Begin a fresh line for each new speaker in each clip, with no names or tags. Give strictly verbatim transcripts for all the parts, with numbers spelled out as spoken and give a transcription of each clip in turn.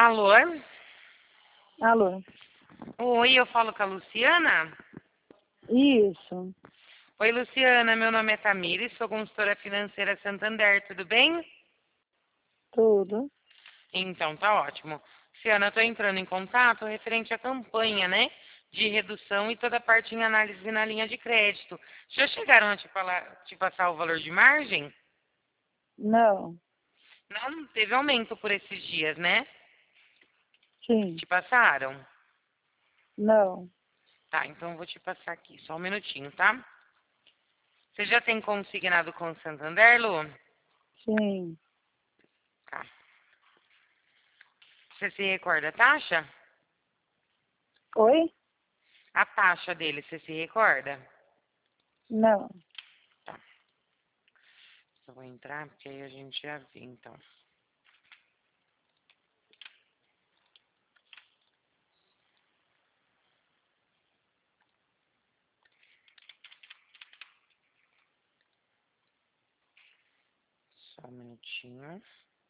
Alô?
Alô?
Oi, eu falo com a Luciana?
Isso,
Oi, Luciana, meu nome é Tamires, sou consultora financeira Santander, tudo bem?
tudo.
Então, tá ótimo. Luciana, eu tô entrando em contato referente à campanha, né? De redução e toda a parte em análise na linha de crédito. Já chegaram a te, falar, te passar o valor de margem?
Não,
Não, teve aumento por esses dias, né?
sim,
Te passaram?
não,
Tá, então eu vou te passar aqui, só um minutinho, tá? Você já tem consignado com o Santander, Lu?
sim.
Tá. Você se recorda a taxa?
Oi?
A taxa dele, você se recorda?
Não,
Tá. Eu vou entrar, porque aí a gente já vê, então. Só um minutinho.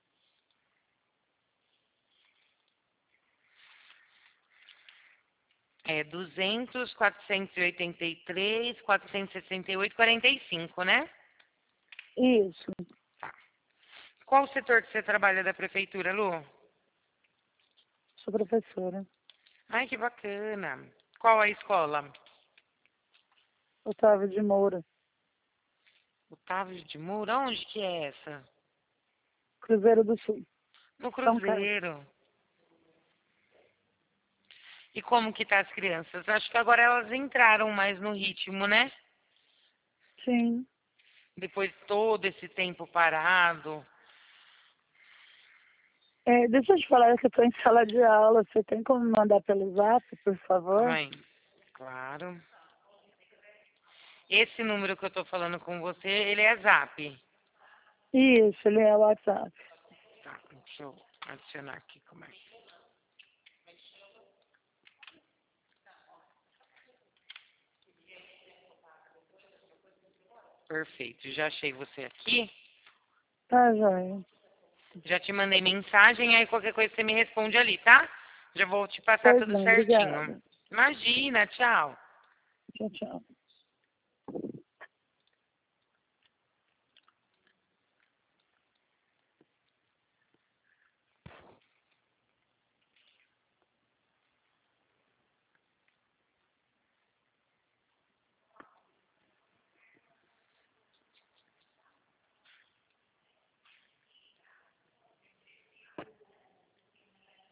É duzentos, quatrocentos e oitenta e três, quatrocentos e sessenta e oito, quarenta e cinco, né?
isso.
Tá. Qual o setor que você trabalha da prefeitura, Lu?
Sou professora.
Ai, que bacana. Qual a escola?
Otávio de Moura,
Otávio de Moura? Onde que é essa?
Cruzeiro do Sul,
No
São Carlos.
Cruzeiro. E como que tá as crianças? Acho que agora elas entraram mais no ritmo, né?
Sim.
Depois de todo esse tempo parado.
É, deixa eu te falar que eu estou em sala de aula. Você tem como me mandar pelo zap, por favor?
Ai, claro. Esse número que eu tô falando com você, ele é Zap.
Isso, ele é o WhatsApp.
Tá, deixa eu adicionar aqui como é. Perfeito, já achei você aqui.
Tá, joia.
Já te mandei mensagem, aí qualquer coisa você me responde ali, tá? Já vou te passar
Pois
tudo
não,
certinho.
obrigada.
Imagina, tchau.
Tchau, tchau.